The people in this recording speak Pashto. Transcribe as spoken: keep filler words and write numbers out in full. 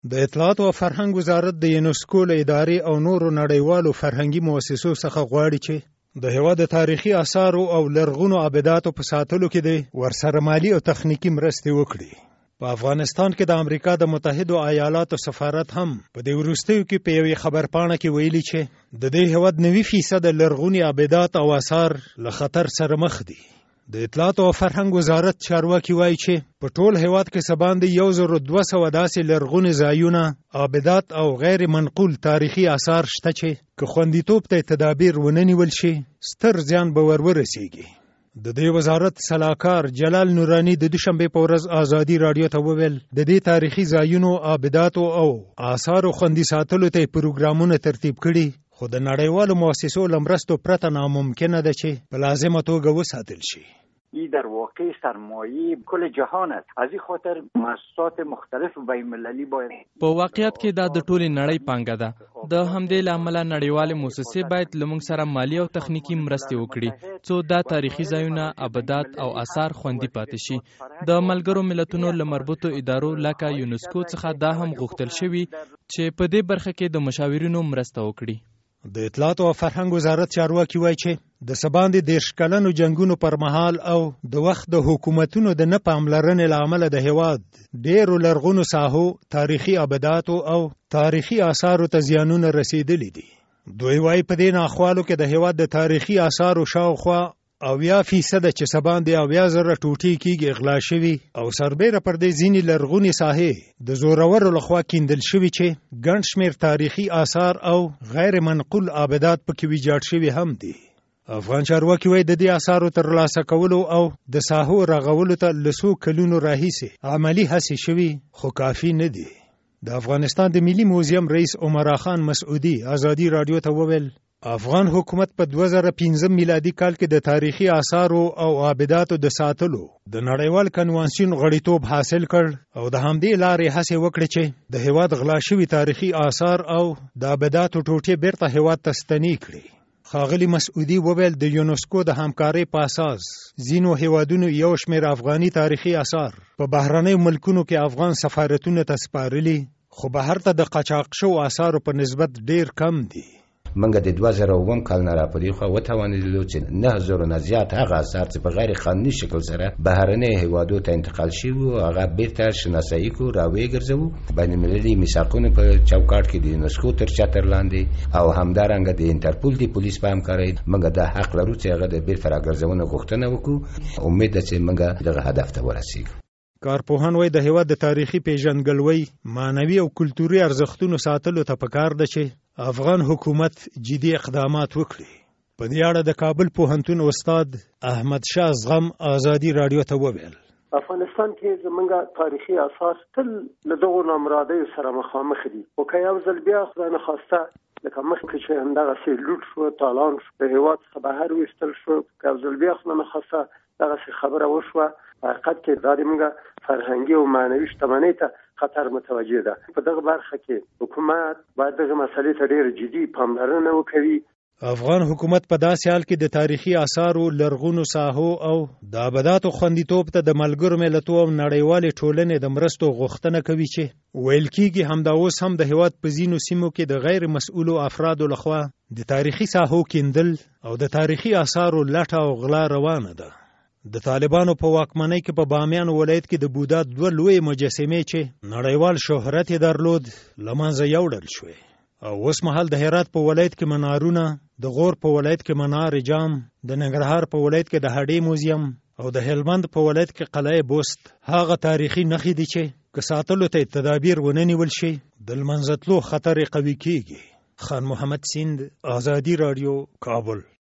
د اطلاعات او فرهنګ وزارت د یونسکو له ادارې او نورو نړیوالو فرهنګي مؤسسو څخه غواړي چې د هېواد د تاریخي آثارو او لرغونو آبداتو په ساتلو کې د ورسره مالي او تخنیکي مرستې وکړي. په افغانستان کې د امریکا د متحدو ایالاتو سفارت هم په دې وروستیو کې په یوې خبرپاڼه کې ویلي چې د دې هېواد نوي فیصد لرغوني آبدات او آثار له خطر سره مخ دي. د اطلاعات او فرهنګ وزارت چارواکي وایي چې په ټول هېواد کې څه باندې یو زر دوه سوه داسې لرغوني ځایونه، آبدات او غیر منقول تاریخي آثار شته چې که خوندیتوب ته تدابیر ونه نیول شي ستر زیان به ور ورسیږي. د دې وزارت سلاکار جلال نورانی د دوشنبې په ورځ آزادي راډیو ته وویل د دې تاریخي ځایونو، آبداتو او آثارو خوندي ساتلو ته پروګرامونه ترتیب کړي، خو د نړیوالو مؤسسو له مرستو پرته ناممکنه ده چې په لازمه توګه وساتل شي. این در واقع سرمایه کل جهان است. از این خاطر مؤسسات مختلف بین‌المللی باید په واقعیت کې دا د ټولې نړۍ پانګه ده. د همدې له امله نړیوالې مؤسسې باید له موږ سره مالي او تخنیکي مرستې وکړي څو دا تاریخي ځایونه، آبدات او آثار خوندي پاتې شي. د ملګرو ملتونو له مربوطو ادارو لکه یونسکو څخه دا هم غوښتل شوي چې په دې برخه کې د مشاورینو مرسته وکړي. د اطلاعات او فرهنګ وزارت چارواکي وایي چې د څه باندې دېرش کلنو جنګونو پر مهال او د وخت د حکومتونو د نه پاملرنې له امله د هېواد ډېرو لرغونو ساحو، تاریخي آبداتو او تاریخي آثارو ته زیانونه رسېدلي دي. دوی وایي په دې ناخوالو کې د هېواد د تاریخي آثارو شاوخوا اویا فیصده چې څه باندې اویا زره ټوټې کېږي اغلا شوي او سربیره پر دې ځینې لرغونې ساحې د زورورو لخوا کیندل شوي چې ګڼ شمېر تاریخي آثار او غیر منقول آبدات پکې ویجاړ شوي هم دي. افغان چارواکي وایي د دې آثارو ترلاسه کولو او د ساحو رغولو ته له څو کلونو راهیسې عملي هڅې شوي خو کافي نه دي. د افغانستان د ملي موزیم رئیس عمرا خان مسعودي آزادي راډیو ته وویل افغان حکومت په دوه زره پنځم میلادي کال کې د تاریخي آثارو او آبداتو د ساتلو د نړیوال کنوانسیون غړیتوب حاصل کړ او د همدې لارې هڅې وکړې چې د هېواد غلا شوي تاریخي آثار او د آبداتو ټوټې بیرته هېواد ته ستنې کړي. ښاغلي مسعودي وویل د یونسکو د همکارۍ په اساس ځینو هېوادونو یو شمېر افغاني تاریخي آثار په بهرنیو ملکونو کې افغان سفارتونو ته سپارلي، خو بهر ته د قاچاق شوو آثارو په نسبت ډېر کم دي. منګه د دوه زره اووم کال نه راپدې خو وتوانېدلو چې نه زره نه زیات هغه آثار چې په غیر قانوني شکل سره بهرنۍ هېوادو ته انتقال شوي وو هغه بیرته شناسایي کړو، راویې ګرځوو. بین المللي میثاقونو په چوکاټ کې د یونسکو تر چتر لاندې او همدارنګه د انټرپول د پولیس په همکارۍ منګه دا حق لرو چې هغه د بیرته راګرځونې غوښتنه وکړو. امید ده چې منګه دغه هدف ته ورسېږو. کارپوهان وایي د هېواد د تاریخي پیژندګلوۍ، معنوي او کلتوري ارزښتونو ساتلو ته پکار ده چې افغان حکومت جدي اقدامات وکړي. په دې اړه د کابل پوهنتون استاد احمد شاه زغم آزادي راډیو ته وویل افغانستان کې زمونږ تاریخي آثار تل له دغو نامرادیو سره مخامخ دي، خو که یو ځل بیا خدای نخواسته لکه مخکې چې همدغسې لوټ شو، تالان شو، د هېواد څخه بهر ویستل شو، که یو ځل بیا خدای نخواسته دغسې خبره وشوه، په حقیقت کې دا د موږ فرهنګي او معنوي شتمنۍ ته خطر متوجه ده. په دغه برخه کې حکومت باید دغه مسلې ته ډېر جدي پاملرنه وکوي. افغان حکومت په داسې حال کې د تاریخي آثارو، لرغونو ساحو او د آبداتو خوندیتوب ته د ملګرو ملتونو او نړیوالې ټولنې د مرستو غوښتنه کوي چې ویل کېږي همدا اوس هم د هېواد په ځینو سیمو کې د غیر مسؤلو افرادو لخوا د تاریخي ساحو کیندل او د تاریخي آثارو لټه او غلا روانه ده. د طالبانو په واکمنۍ کې په بامیان ولایت کې د بودا دوه لویې مجسمې چې نړیوال شهرت یې درلود له منځه یوړل شوې او اوس مهال د هرات په ولایت کې منارونه، د غور په ولایت کې منار جام، د ننګرهار په ولایت کې د هډې موزیم او د هلمند په ولایت کې قلعه بست هغه تاریخي نښې دي چې که ساتلو ته تدابیر ونه نیول شي د لمنځه تلو خطر یې قوي کېږي. خان محمد سیند، آزادي راډیو، کابل.